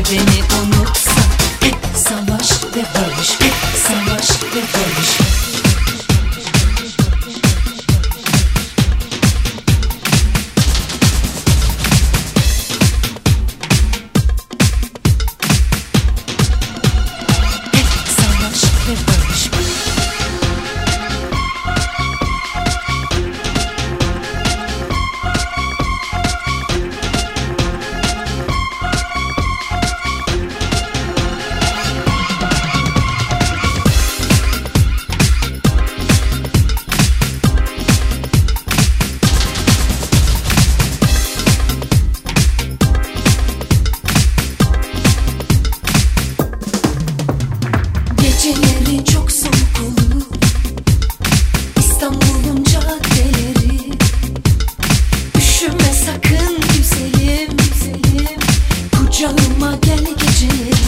beni unutsan. Hep savaş ve barış, hep savaş ve barış. Geceleri çok soğuk olur İstanbul'un caddeleri. Üşüme sakın güzelim, güzelim. Kucağıma gel geceleri.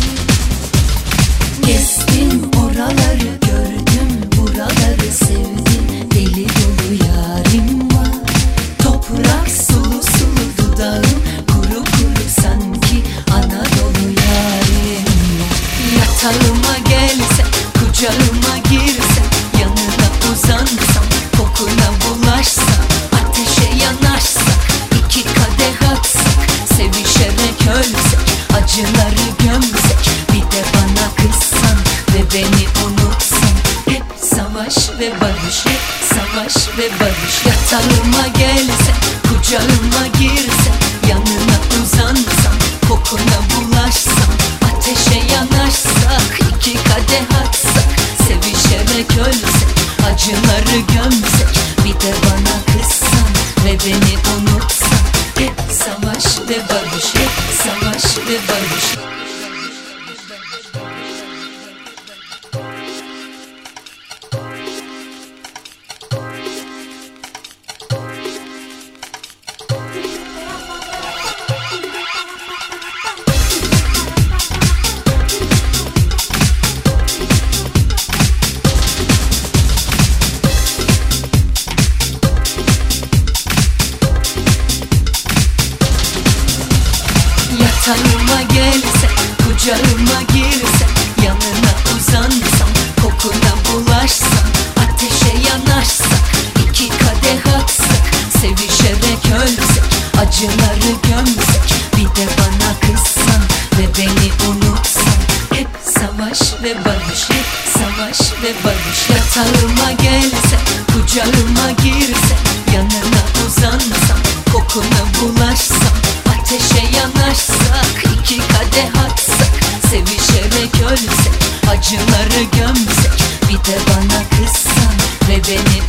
Gezdim oraları, gördüm buraları, sevdim. Deli dolu yarim var. Toprak sulu sulu dudağım, kuru kuru sanki Anadolu yarim var. Yatağıma gelsen, kucağıma girsen, yanına uzansam, kokuna bulaşsam, ateşe yanarsak, iki kadeh atsak, sevişerek ölsek, acıları gömsek, bir de bana kızsan ve beni unutsan. Hep savaş ve barış, hep savaş ve barış. Yatağıma gelsen, kucağıma girsen, yanına uzansam, kokuna bulaşsam, ateşe yanarsak, iki kadeh atsak, sevişerek ölsek, acıları gömsek, bir de bana kızsan ve beni unutsan. Hep savaş ve barış, hep savaş ve barış. Yatağıma gelsen, kucağıma girsen, yanına uzansam, kokuna bulaşsam, ateşe yanarsak, iki kadeh atsak, sevişerek ölsek, acıları gömsek, bir de bana kızsan ve beni unutsan. Hep savaş ve barış, hep savaş ve barış. Yatağıma gelsen, kucağıma girsen, yanına uzansam, kokuna bulaşsam, ateşe yanarsak, iki kadeh atsak, sevişerek ölsek, acıları gömsek, bir de bana kızsan ve beni